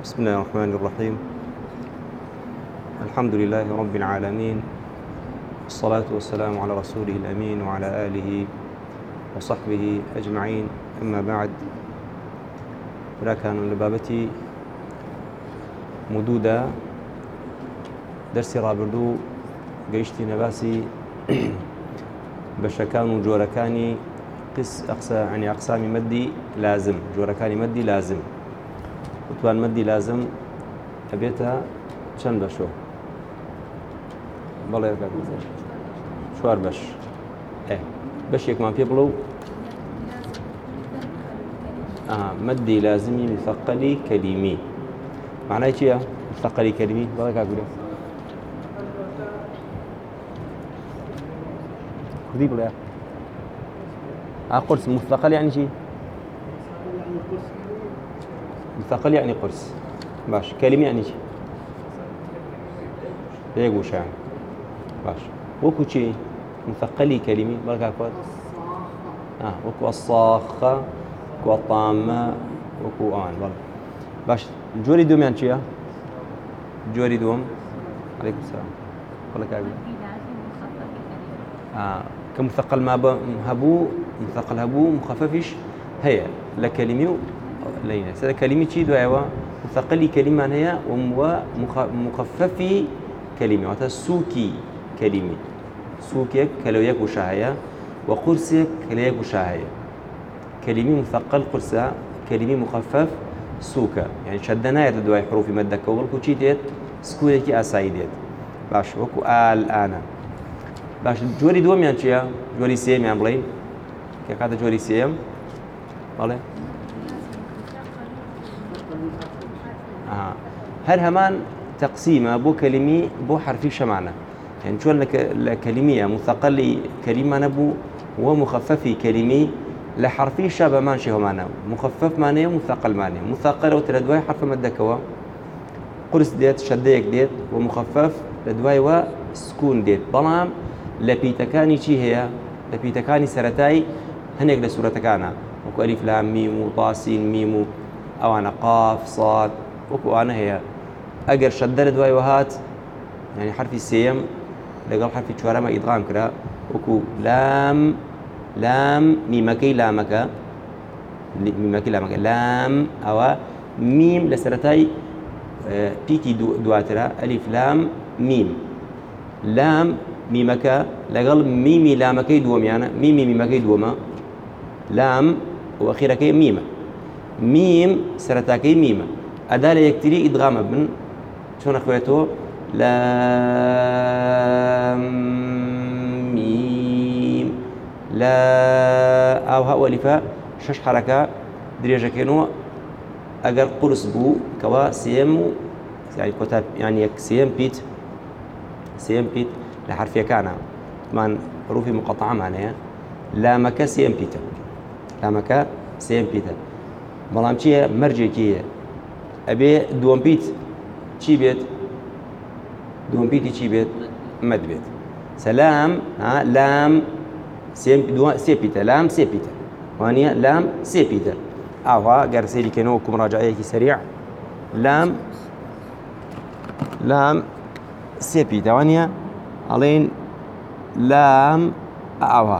بسم الله الرحمن الرحيم. الحمد لله رب العالمين، والصلاة والسلام على رسوله الأمين وعلى آله وصحبه أجمعين. أما بعد، فلا كان لبابتي مدودة درسي رابردو قيشتي نباسي بشكان وجوركاني أقسام مدي لازم، جوركاني مدي لازم، وتوان مدي لازم أبيتها چەند بەشۆ؟ بەڵێ چوار بەش. بەشێکمان پێ بڵێ و مەدی لازمی مثقلی کەلیمی. معنای چییە مثقلی کەلیمی؟ بەڵێ کاکوورێ کوردی بڵێ. قرص مثقل يعني شي؟ مثقل يعني قرص. باش. كلمة يعني شي؟ ليقو شان. باش. وكو شي مثقلي كلمة بركة كوات. وكو الصاخة، وكو الطامة، وكو بل. باش. جوري دوم يعني شيء؟ جوري دوم. عليكم السلام. ولا كابي. كمثقل ما هبو، مثقل هبو مخففش هي لكلمة لينا. هذا كلمة شيء دعوة مثقلي كلمة هي ومخففي كلمة. وهذا سوكي كلمة. سوكيك كلويك وشاهية، وقرصك كلويك وشاهية. كلمة مثقل قرصها، كلمة مخفف سوكا. يعني شدنا يتدعي حروف مادة كوبل كوتشيتيت سكويك أسايديت. باش وكو أنا. باش جوري دوم يعني شيء؟ جوري سيم يعني بلاي. كيف هذا جوري سيم؟ بله. هل همان تقسيمه بو كلمي بو حرفي شمعنا. يعني شو الكلمية مثقل كلمة نبو ومخففي كلمي لحرفي شابه مانشي هو معنا. مخفف معناه مثقل معناه. مثقل وتردواي حرف مدكوا قرص ديت شديك ديت ومخفف لدواي وسكون ديت. بلام لبيتكاني شي هي؟ لبيتكاني سرتاي هنيك لسورة كانا وكو ألف لام ميم وطاسين ميم أو أنا قاف صاد وكو أنا هي أجر شدد دواي وهات يعني حرف السيم لقال حرف الشوارع ما إدغام كذا وكو لام ميمكي لامك لام أو ميم لسرتاي بيكي دواترا ألف لام ميم لام ميمك لقال ميمي لامكي دوم يعني ميمي ميمكي دوما لام وأخيرا كي ميمة ميم سرتاكي ميمة أدالة يكتري إدغام ابن شون أخواتو لام ميم لا أو هاو ألفا شش حركة دريجة كينو أجر قرص بو كوا سيم يعني كتاب يعني سيم بيت لحرف يكانا من حروف مقطعة معناها لامك سيم بيتا لامك سيم بيتا بلام چیه مرجع کیه أبي دوم بيت چی بيت دوم بيتي چی بيت مد بيت سلام لام سي بيتا لام سي بيتا وانيا لام سي بيتا أوها قرسيلي كنوكم مراجعة سريع لام سي بيتا وانيا علين لام أوها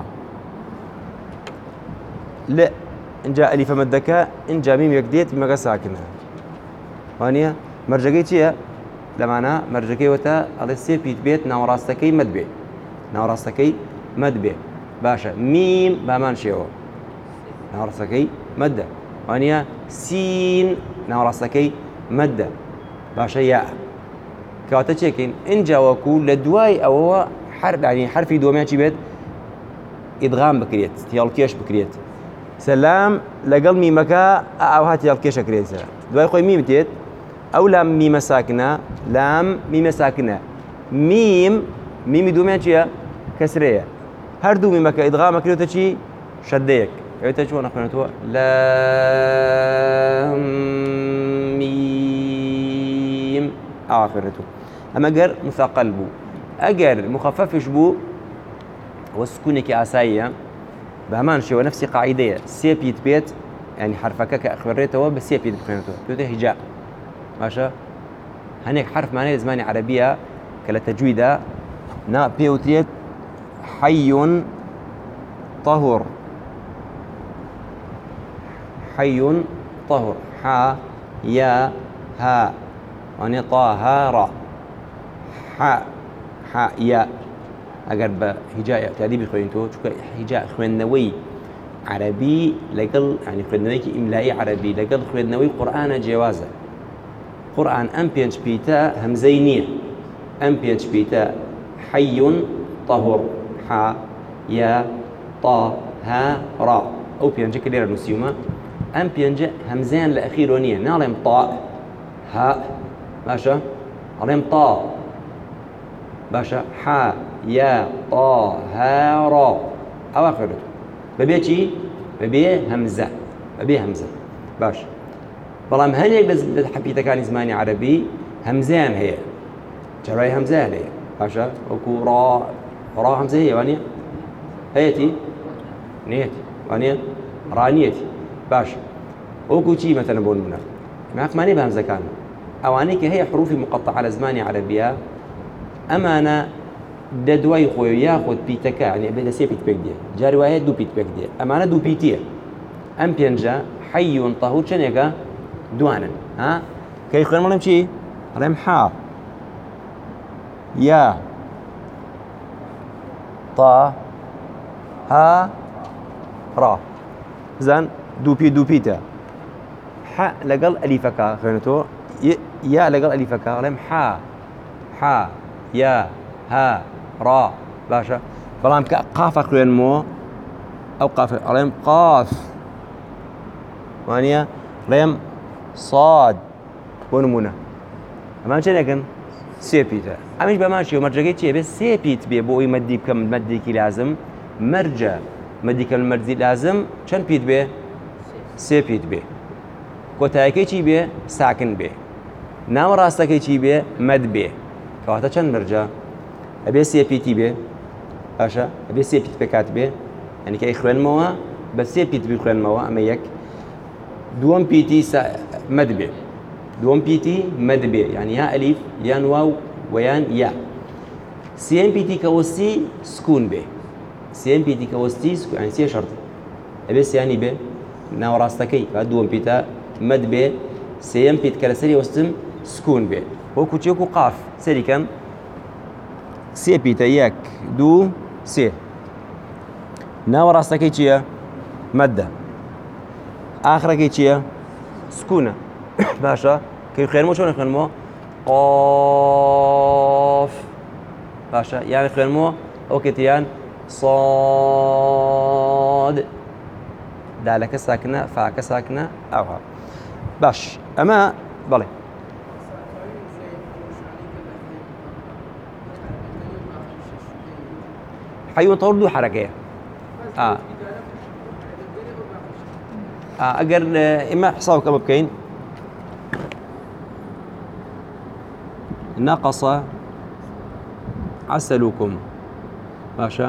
لا إن جاء ألف مدك إن جاء ميم يكديت بمجا ساكنها وانيا مرجعي شيء لمعنى مرجعي وتا على السير بيت ناوراستكي مدبي ناوراستكي مدبي باشا ميم بامان شيء ناوراستكي مدة وانيا سين ناوراستكي مدة باشا ياء كواتا تشيكين إن جاء وكول لدواي أو حرف يعني حرفي دوميا شيء بيت إدغام بكريت تيالكيش بكريت سلام لقل ميمكا أو هات يالكيش بكريت دواي خوي ميم تيت أو لام ميم ساكنة لام ميم ساكنة ميم دوميا شيء كسرية هردو ميمكا إدغام بكريت شيء شديك كيف شو نقول لام ميم آخرته أما أجر مثقل بو أجر مخففش بو والسكونك أسايا بهمان شيء ونفس قاعدة سيبيت بيت يعني حرفك كأخبرته بس سيبيت بخينته بيته هجاء باشە هەنێک حرف معنی زمانی عربیە کە لە تەجویدا نا پێوترێت حي طهر حي طهر ح يا ها واني طهارة ح يا ئەگەر بە هیجای تعریبی خوێنیتەوە چونکە هیجا خوێندنەوەی عربی لەگەڵ ینی خوێندنەوەیکی ئیملایی عربی لەگەڵ خوێندنەوەی قورئانە جیاوازە. قورئان ئەم پێنج پیتە هەمزەی نییە، ئەم پێنج پیتە حي طهر ح يا طا ها را ئەو پێنجە کە لێرە نووسیومە ئەم پێنجە هەمزەیان لە ئەخیرۆ نییە، ناڵێم تا ها باشە ئەڵێم تا باشە ح يا طا ها را ئەوە خوێنێت بەبێ چی؟ بەبێ هەمزە بەبێ هەمزە باش. بەڵام هەنێک لە حەپیتەکانی زمانی عەربی هەمزەیان هەیە، جەڕای هەمزەیان هەیە باشە وەکو ڕا هەمزە هەیە وانە هەیەتی نێتی وانە ڕانیەتی باش. وەکو چی مەتەنە بۆ نمونە مافمانێ بە هەمزەکان ئەوانەی کە هەیە حروفی مقطعە لە زمانی عەربیە ئەمانە لە دوای خۆی یاخۆت پیتەکە ینی بێ لە سێ پیت پێک دێ جاری وایە دوو پیت پێک دێ ئەمانە دوو پیتیە. ئەم پێنجە حي طهور چەندێکە؟ دوانن ها کەی خوێن بڵێم چی؟ ئەڵێم ح یا طا ها ڕا بزان دوو پیتە ح لەگەڵ ئەلیفەکە خوێنێتەوە یا لەگەڵ ئەلیفەکە ئەڵێم ح یا ها ڕا باشە. بەڵام کە قافە خوێنمەوە ئەو قافە ئەڵێم قاف وانە ڵێم صاد بۆ نمونە ئەمان چێنێکن سێ پیتە ئەمیش بەماشی و مەرجەکەی چێ بێت سێ پیت بێ بۆ ئەوی مەدی بکەم مەدێکی لازم مەرجە مەدیکە مەرجی لازم چەند پیت بێ؟ سێ پیت بێ. کۆتایەکەی چی بێ؟ ساکن بێ. ناوە ڕاستەکەی چی بێ؟ مەد بێ. کەواتە چەند مەرجە؟ ئەبێ سێ پیتی بێ باشە ئەبێ سێ پیت پێکات بێ ئەنی کە خوێنمەوە بە سێ پیت بخوێنمەوە ئەمە یەک. دووەم پیتی مەد بێ دووەم پیتی مەد بێ یعنی یا ئەلیف یان واو ویان یا. سێم پیتی کە وەستی سکون بێ سێم پیتی کە وەستی ینی سێ شەرت ئەبێ سیانی بێ ناوەڕاستەکەی کە دووەم پیتە مەد بێ سێم پیت کە لەسەری وەستم سکون بێ وەکو چی وەکو قاف سەریکەم سێ پیتە یەک دوو سێ ناوەڕاستەکەی چییە؟ مەدە ئاخرەکەی چییە؟ سکونە باشە کەی خوێنمەوە چۆن خوێنمەوە؟ قاف باشە یانی خوێنمەوە ئەو کەتیان صاد دالەکە ساکنە فاکە ساکنە ئەوها باش ئەمە بەڵێ حي طهور دوو حرەکەیە ئەگەر ئێمە حسابکە بکەین نقص عسلكم باشا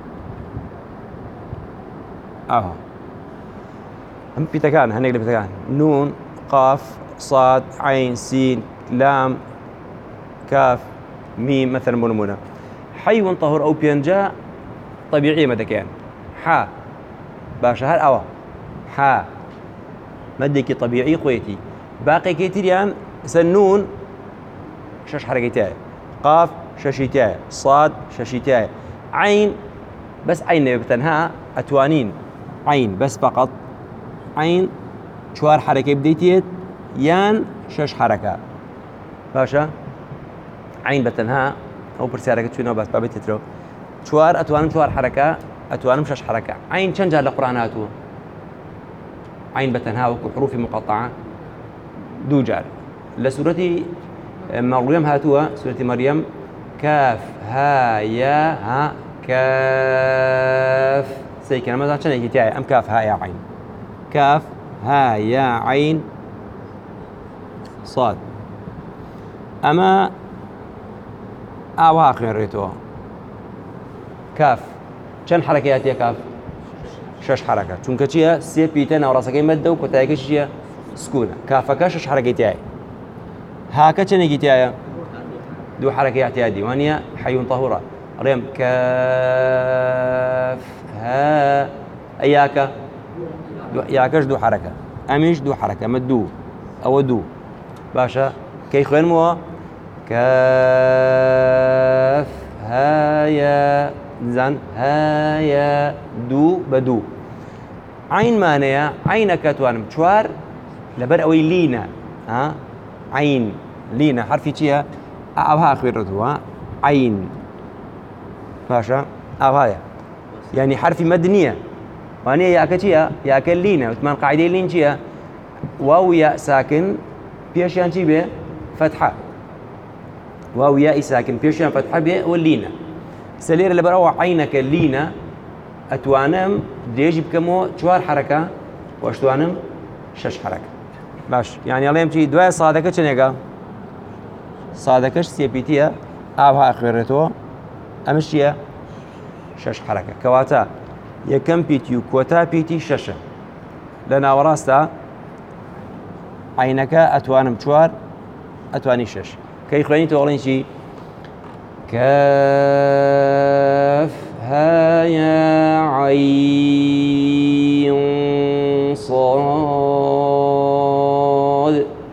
هم بيتكان هنيك بيتكان نون قاف صاد عين سين لام كاف ميم مثلا منمونه حي طهور او بينجا طبيعي مدكان ح باشا هل اوا ح مدكي طبيعي خويتي باقي كيتريان سنون شش حركتين قاف ششيتين صاد ششيتين عين بس عين بتنها اتوانين عين بس فقط عين شوار حركه بديتيت يان شش حركه باشا عين بتنها او برسالك شنو بس بابتترو شوار اتوانم شوار حركه اتوانم شش حركه عين كم جاء القراناتو عين بتنها وكو حروف مقطعه دو جار لسورتي مريم هاتوها سورة مريم كاف ها يا ها كاف سيكنا ماذا كان يجي ام كاف ها يا عين كاف ها يا عين صاد اما اواخر ريتو كاف كم حركات يا كاف شش حركات چونکە چیە سێ پیتە ناوڕاستەکەی مەدە و کۆتاییەکەی چیە سکونە کافەکە شش حرەکەی تایە هاكا چنێکی تایە دوو حرەکەی اعتیادی وانە حەیون طەهورە ڕێم کاف ها ئەیاکە یاکەش دوو حرەکە ئەمیش دوو حرەکە ئەمە دوو ئەوە دوو باشە کەی خوێنمەوە کاف هایا زان هایا دوو بە دوو عینمانەیە عینەکە توانم چوار لەبەر ئەوەی لینە عین لینە حرفی چییە ئاها خوێنێتەوە عین باشە ئاوایە یعنی حرفی مەد نییە وانەیە یاکە چییە یاکە لینە وتمان قاعدەی لین چییە واو یا ساکن پێشیان چی بێ فتحە واو یائی ساکن پێشیان فتحە بێ ئەوە لینە سەلێرە لەبەرەوە عینەکە لینە ئەتوانم درێژی بکەمەوە چوار حرەکە وەشتوانم شەش حرەکە باش یعنی ئەڵێم چی دوای سادەکە چنێگە سادەکەش سێپیتیە ئاها خوێنێتەوە ئەمەش چییە شەش حرەکە کەواتە یەکەم پیتی و کۆتا پیتی شەشە لە ناوەڕاستە عینەکە ئەتوانم چوار ئەتوانی شەش کەی خوێنیتەوە ئەڵێن چی كاف هايا عين صاد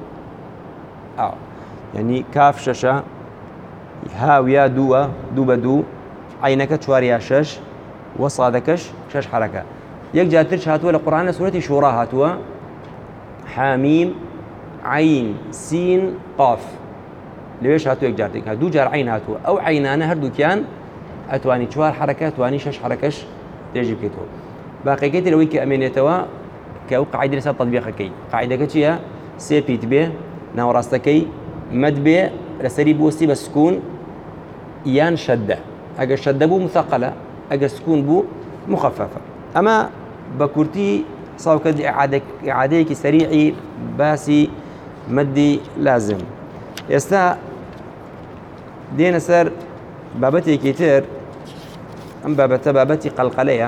يعني كاف ششة هاويا دو بدو عينك شواريا شش وصادكش شش حركة يك جاترش هاتوا لقرآن سورة شورى هاتوا حاميم عين سين قاف ليش هاتوا يك جارتك هادو جار عين هاتوا أو عينانا هردو كان أتواني شوار حركة أتواني شش حركش تيجي بكتو باقي كيتي لو يك أمينيتوا كأو قاعدة لسه تطبيقها كي قاعدة كتيا سيبيت به نوراستكي مد به لسري بوستي بسكون يان شدة أجا شدة بو مثقلة أجا سكون بو مخففة أما بكورتي صار كده إعادة سريعي باسي مدي لازم يستا دينا سر بابتي كتير أم بابتي قلقلية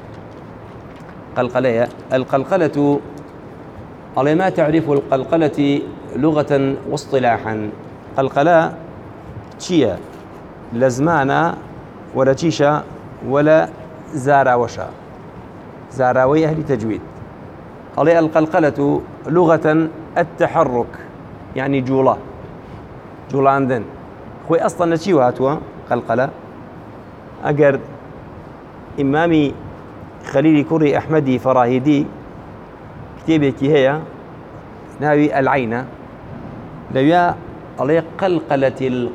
القلقلة على ما تعرف القلقلة لغة واصطلاحا قلقلة تشيا لزمانا ولا تشيشا ولا زاراوشا زاراوي أهل تجويد على القلقلة لغة التحرك يعني جولا عندن خوي أصلا نشيو هاتوا قلقلة أجر إمامي خليل كري أحمدي فراهيدي كتابك هي ناوي العين لويا عليه قلقلة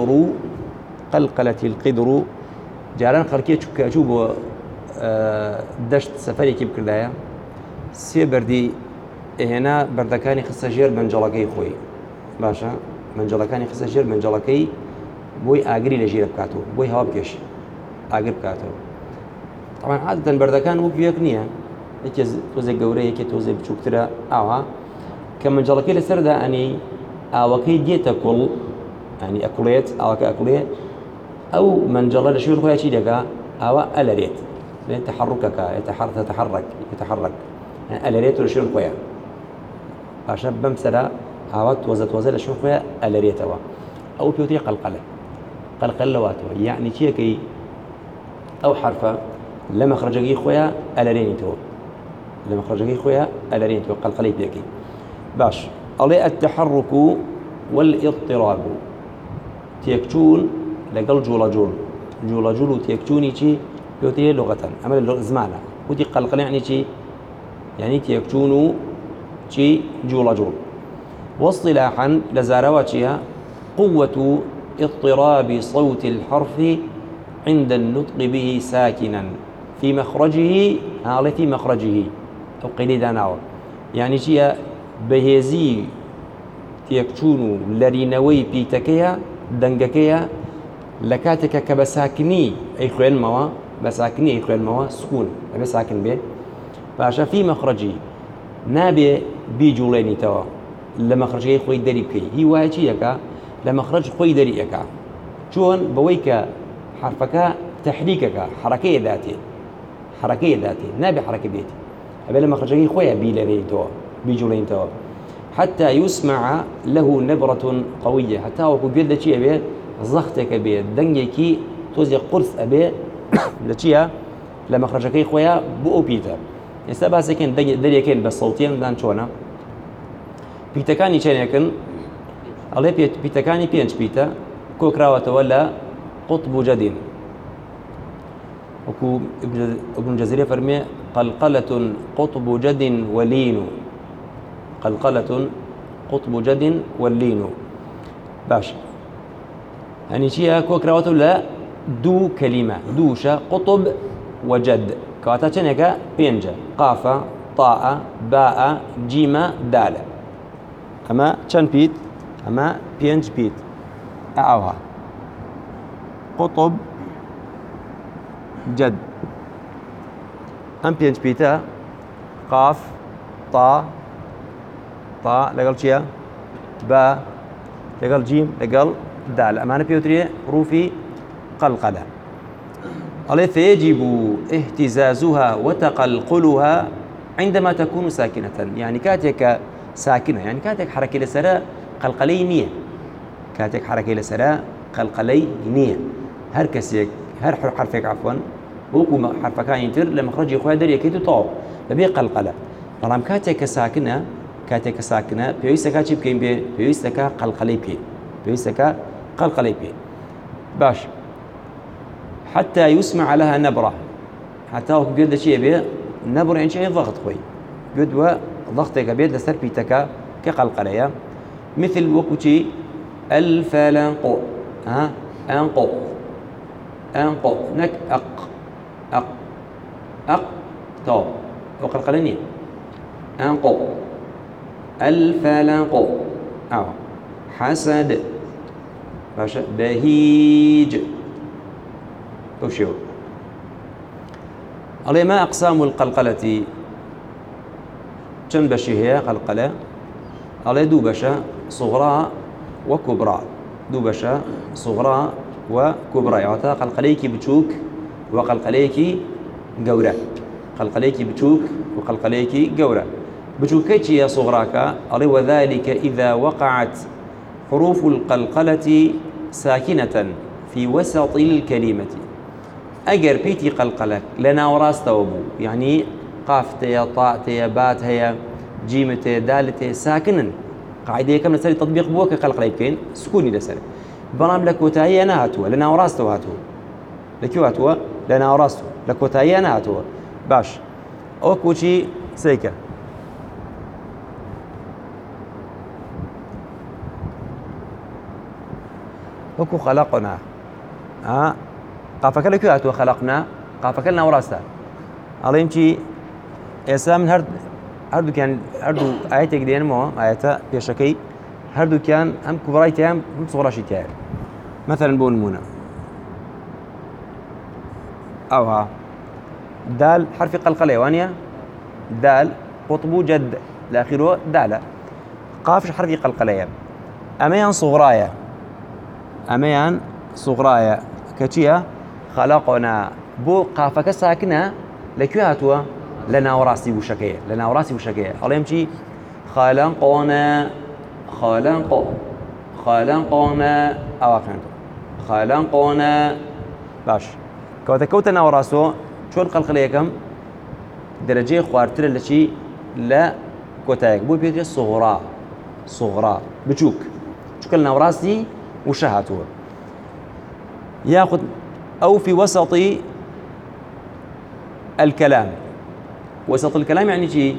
القدر جاران خركي تشوبو دشت سفري كيف كردايا سي بردي هنا بردكاني خسجير منجلكي خوي باشا منجلكاني خسجير منجلكي بوي اغري لجير بكاتو بوي هوا بكش اغر بكاتو طبعا عادة بردكان مو بيكنيه يكي توزي قوري يكي توزي بشوكترا اوها كمنجلكي لسردا اني اوكي ديتا كل يعني اكليت اوكي اكليت او منجله لشير خويا شي دكا اوا الريت لان تحركك يتحرك يعني الريت لشير خويا عشان بمسرا هاوت توزت لشير خويا الريت او بيوتي قلقله واتو يعني شيء او حرفه لما خرجي خويا الرينيتو لما خرجي خويا الرينيتو قلقلي بيكي باش علي التحرك والاضطراب تيكتون لقل جولا تيكتوني شي بيوتي لغة أما زمانة ودي قلقل يعني شي يعني تيكتونو شي جولا واصطلاحا لزارواتها قوة اضطراب صوت الحرف عند النطق به ساكنا في مخرجه في مخرجه أو قليدا ناو يعني شي بهزي تيكتونو لرينوي بيتكيا دنگكيا لكاتك كبساكني أي خوين موا بساكني أي خوين موا سكون أبي ساكن به فعشان في مخرجي نابي بيجوليني توا لمخرجي خوي دري بكي هي واجي يكا لمخرج خوي دري يكا شون بويك حرفك تحريكك حركية ذاتي نابي حركة بيتي أبي لمخرجي خوي بيجوليني توا حتى يسمع له نبرة قوية حتى وكو بيد شيء أبي زختك أبي دنجكي توزي قرص أبي لشيء لما خرجك خويا بو بيتا يستبع سكن دريكين بس صوتين دان شونا بيتكاني شنيكن عليه بيتكاني بينش بيتا كوكراوة ولا قطب جدين وكو ابن الجزري فرمي قلقلة قطب جد ولين قلقلة قطب جد واللين باش يعني شيء كوكراوة ولا دو كلمة دوشة قطب وجد كواتا چنكا بينجا قافة طاء باء جيمة دال أما چن بيت أما بينج بيت أعوها قطب جد أم بينج بيتا قاف طاء لقل چيا باء لقل جيم لقل دال أما بيوتري روفي قلقلة قال فيجب اهتزازها وتقلقلها عندما تكون ساكنة يعني كاتك ساكنة يعني كاتك حركة لسراء قلقلي نية كاتك حركة لسراء قلقلي نية هر كسيك هر حرفك عفوا وكو حرف كان ينتر لما خرج يخوها در يكيدو طاو لبي قلقلة طالما كاتك ساكنة بيويستكا چي بكين بي بيويستكا قلقلي بي بيويستكا قلقلي بي باش حتى يسمع لها نبرة حتى هو قد شيء به نبرة يعني شيء ضغط خوي قد ضغطك بيد لسر بيتك كقلقلية مثل وقتي الفلنق أنقو نك أق تو وقلقلني أنقو الفلنق حسد بهيج وشو علي ما أقسام القلقلة كم بشي هي قلقلة علي دو بشا صغرى وكبرى دو بشا صغرى وكبرى يعني قلقليكي بتشوك وقلقليكي قورة قلقليكي بتشوك وقلقليكي قورة بتشوكيتي يا صغراك علي وذلك إذا وقعت حروف القلقلة ساكنة في وسط الكلمة أجر بيتي قلقلك لنا وراستو يعني قافتي طاءتي بات هي جيمتي دالتي ساكنا قاعدة كم نسأل تطبيق بوك قلقلي بكين سكوني لسر برام لك وتاهي أنا هاتوا لنا وراستو هاتوا لكيو هاتوا لنا وراستو لك وتاهي أنا هاتوا باش أوكو شي سيكا وكو خلقنا قافك لكيو هاتوا خلقنا قافك لنا وراستا الله يمشي إسلام هردو كان هردو آيات يقدين مو آيات بيشكي هردو كان هم كبرايتي هم صغراشي تاعي مثلا بون مونا أوها دال حرف قلقلة وانيا دال قطبو جد الأخير دالة قافش حرف قلقلة أميان صغرايا كتشيا خلقنا بو قافك ساكنة لكيو هاتوا لنا وراسي وشكية الله يمشي خلقنا خلقنا باش كوتا وراسو شون قلقلية كم درجة خوارتر لشي لا كوتايك بو بيجي صغرى بتشوك لنا وراسي وشهاتوا ياخذ أو في وسط الكلام وسط الكلام يعني شيء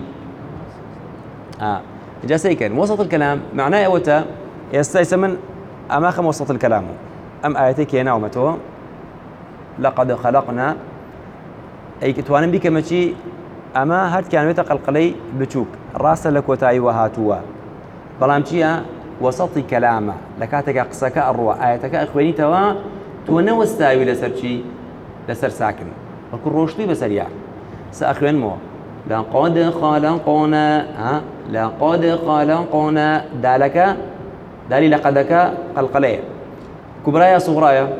جاسيكن وسط الكلام معناه أوتا يستيسمن أماخم وسط الكلام أم آياتك هنا ومتو لقد خلقنا أي كتوان بك ماشي أما هاد كان يتقلقلي بتشوك راس لك وتاي وهاتوا بلامشيا وسط كلامه لكاتك أقصاك الروا آياتك أخواني توا تونا وستاوي لسر ساكن وكل روشتي بسريع سأخوان مو لقد خلقنا دالك دالي لقدك قلقلية كبرايا صغرايا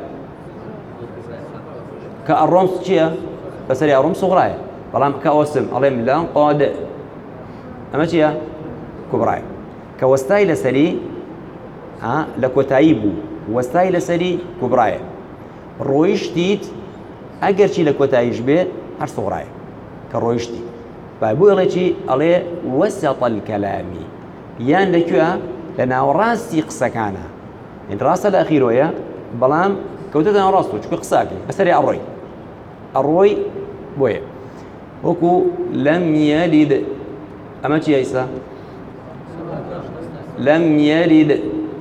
كالرمس شيا بسريع رمس صغرايا بلام كأوسم عليهم لقد أما شيا كبرايا كوستاي لسري لكوتايبو وستاي لسري كبرايا رويشتيت اگر شي لكوتايش بي هر صغرايا كرويشتي فابو يلي عليه وسط الكلام يان لكوا لنا راسي قسكانا ان راس الاخير ويا بلام كوتنا راسو شكو قساكي بسري الروي بويا وكو لم يلد اما تشي عيسى لم يلد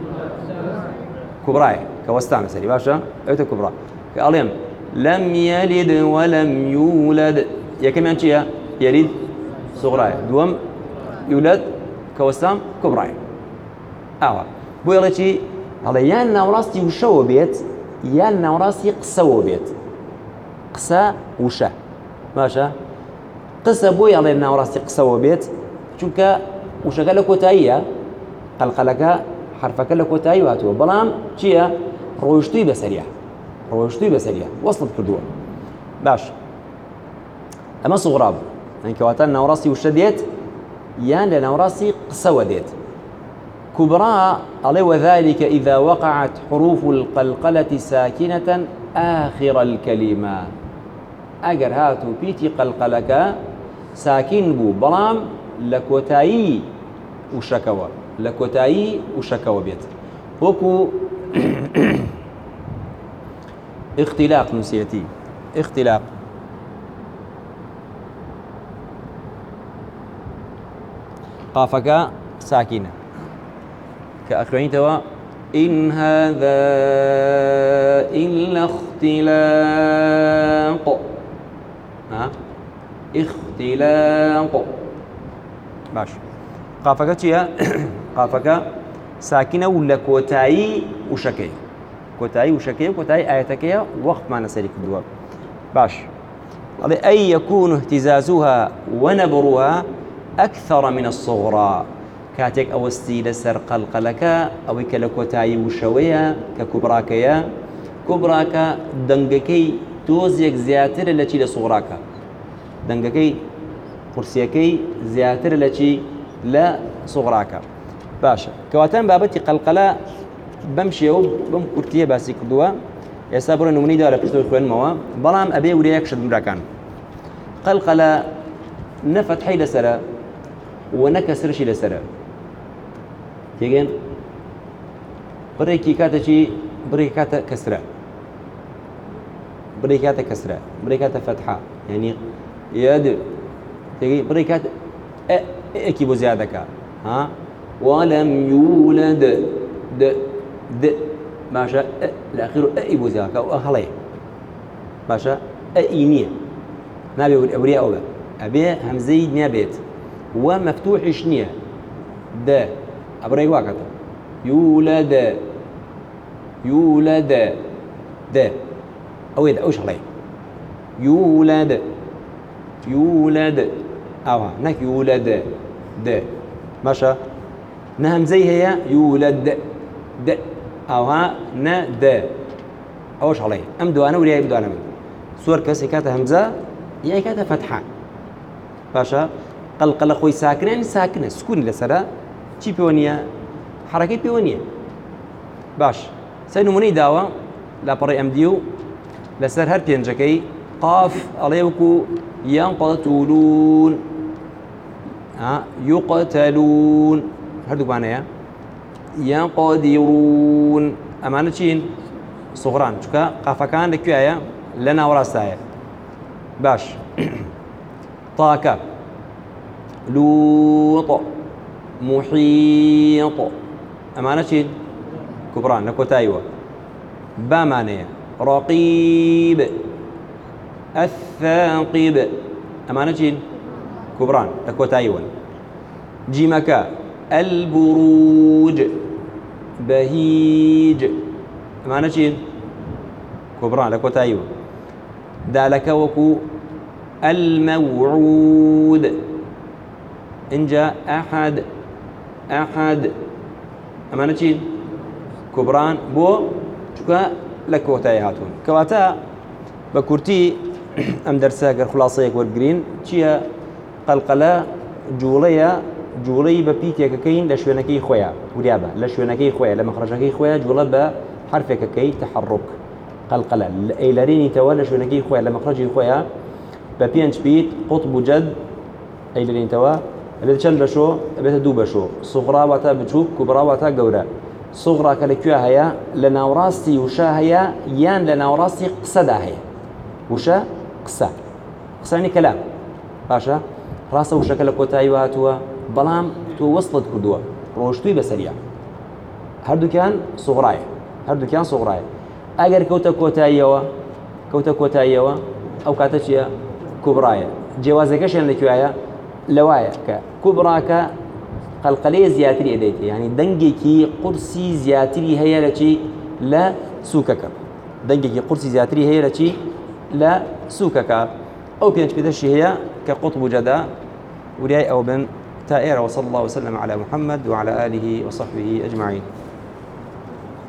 كبراي كوستان سري باشا ايته كبرى كاليم لم يلد ولم يولد يا كمان تشي يلد صغراي دوم يولد كوستان كبراي بو يلي على يان ناوراستي وشو بيت يان ناوراستي قسو بيت قسا وشا ماشا قسا بو يلي ناوراستي قسو بيت چونك وشا لك وتايا قلقلك حرفك لك وتاي واتو بلام چيا روشتي بسريع وصلت كردوه باش اما صغراب يعني كواتان ناوراستي وشا ديت يان لناوراستي قسو ديت كبرى عليه وذلك إذا وقعت حروف القلقلة ساكنة آخر الكلمة أجر هاتو بيتي قلقلك ساكن بو بلام لكوتاي وشكوى بيت وكو اختلاق نسيتي اختلاق قافك ساكنة كأخرينتوا إن هذا إلا اختلاق اختلاق باش قافك تشيا قافك ساكنة ولا كوتاي وشكي كوتاي آياتك وقت ما نسالك الدواب باش أي يكون اهتزازها ونبرها أكثر من الصغرى كاتك أوستي لسر قلقلك أو كلكوتاي وشوية ككبراكيا كبراكا دنگكي توزيك زياتر التي لصغراك دنگكي قرسيكي زياتر التي لا صغراك باشا كواتان بابتي قلقلا بمشي أو بمكرتيه باسي كدوا يسابر نموني دارا بشتو خوان موا بلام أبي وليك شد مراكان قلقلا نفتحي لسرا ونكسرشي لسرا تيجين بريكي كاتا كسرة بريكاتا فتحة يعني يد تيجي بريكات اكي بزيادك ولم يولد د ماشا الاخير اي بزيادك او اهلي ماشا اينيه نابي اوريا او ابي همزي نابيت ومفتوح شنيه د أبري واقعة يولد د أو إذا أوش عليه يولد أوها نك يولد د ماشا نهم زي هي يولد د أوها ن د أوش عليه أم دوانا ولا يبدو أنا من صور كسي كاتا همزة يا كاتا فتحة باشا قلقل خوي ساكنة سكون لسرا چی پێوەنیە حرەکەی پێوەنیە باش سەر نمونەی داوە لاپەڕی ئەمدی و لەسەر هەر پێنجەکەی قاف ئەڵێ وەکو يقتلون هەردووکمانەیە يقدرون ئەمانە چین سوغران چونکە قافەکان لەکوێیە لە ناوەڕاستایە باش طاکە لوط محيط أمانة شين كبران نكوتايوة بامانية رقيب الثاقب أمانة شين كبران نكوتايوة جيمكا البروج بهيج أمانة شين كبران نكوتايوة دالك وكو الموعود إن جاء أحد أمانة شين كبران بو شكا لكوتاي هاتون كواتا بكورتي أم درساقر خلاصيك والجرين تشيا قلقلة جولية جوڵەی بە پیتێکەکەین لە شوێنەکەی خۆیان وریابە لە شوێنەکەی خۆیان لە مەخرەجەکەی خۆیان جوڵە بە حرفێکەکەی تحرک قەلقەلە ئەیلەرێنیتەوە لە شوێنەکەی خۆیان لە مەخرەجی خۆیان بە 5 پیت قوتب و جەد ئەیلەرێنیتەوە ئەبێت چەند بەشۆ ئەبێتە 2 بەشۆ سوغرا واتە بچووک کوبرا واتە گەورە سوغرا کە لەکوێ هەیە لە ناوڕاستی وشە هەیە یان لە ناوڕاستی قسەدا هەیە وشە قسانی کەلام باشە ڕاستە وشەکە لە کۆتایی هاتووە بەڵام تۆ وەسڵت کردووە ڕۆشتووی بەسەریە هەردووکیان سوغرایە ئەگەر کەوتە کۆتاییەوە ئەو کاتە چییە کوبرایە جیاوازەکەشیان لەکوێیە لەوایە کە کوبراکە قەلقەلەیە زیاتری ئەدەیت یعنی دەنگێکی قورسی زیاتری هەیە لە چی لە سووکەکە دەنگێکی قورسی زیاتری هەیە لە چی لە سووکەکە ئەو 5 پیتەشی هەیە کە قوتب و جەدا وریای ئەو بن تا ئێرە وصلى الله وسلم على محمد وعلى آله وصحبه أجمعين